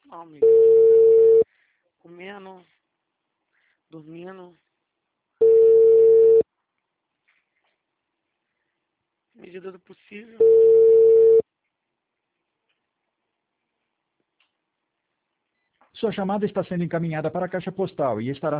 Ó, amigo. Comendo, dormindo. Medida do possível. Sua chamada está sendo encaminhada para a caixa postal e estará